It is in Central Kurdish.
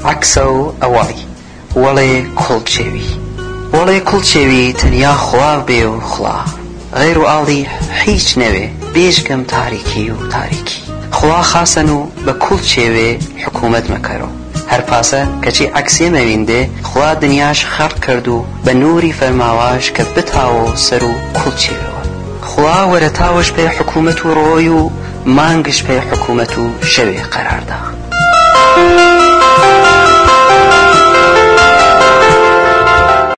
عكسو أواي وڵێ کوڵچێوی وڵێ کوڵچێوی تەنیا خوا بێ و خوا غێر و ئاڵی هیچ نەوێ بێژگەم تاریکی و تاریکی خوا خاسن و بە کوڵچێوێ حکوومەت مەکەرەوە هەر پاسە کەچی عەکسێ مەویندێ خوا دنیاش خەڵق کرد و بە نووری فەرماواش کە بتاوە سەر و کوڵچێوەوە خوا وەرە تاوەش پێ حکوومەت و ڕۆی و مانگش پێ حکوومەت و شەوێ قەراردا